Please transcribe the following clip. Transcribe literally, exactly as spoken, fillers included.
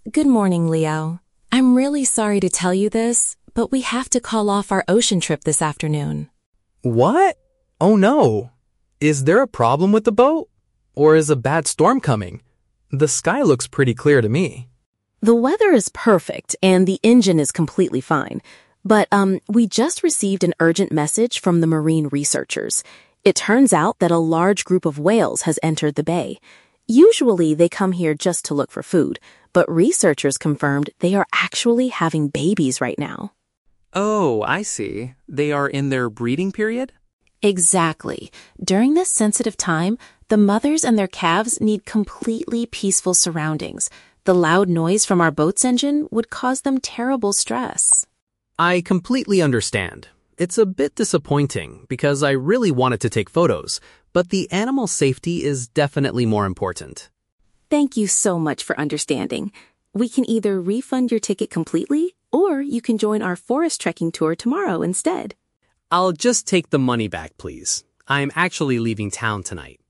Good morning, Leo. I'm really sorry to tell you this, but we have to call off our ocean trip this afternoon. What? Oh no. Is there a problem with the boat? Or is a bad storm coming? The sky looks pretty clear to me. The weather is perfect and the engine is completely fine. But um, we just received an urgent message from the marine researchers. It turns out that a large group of whales has entered the bay. Usually they come here just to look for food, but researchers confirmed they are actually having babies right now. Oh, I see. They are in their breeding period? Exactly. During this sensitive time, the mothers and their calves need completely peaceful surroundings. The loud noise from our boat's engine would cause them terrible stress. I completely understand. It's a bit disappointing because I really wanted to take photos, but the animal safety is definitely more important. Thank you so much for understanding. We can either refund your ticket completely, or you can join our forest trekking tour tomorrow instead. I'll just take the money back, please. I'm actually leaving town tonight.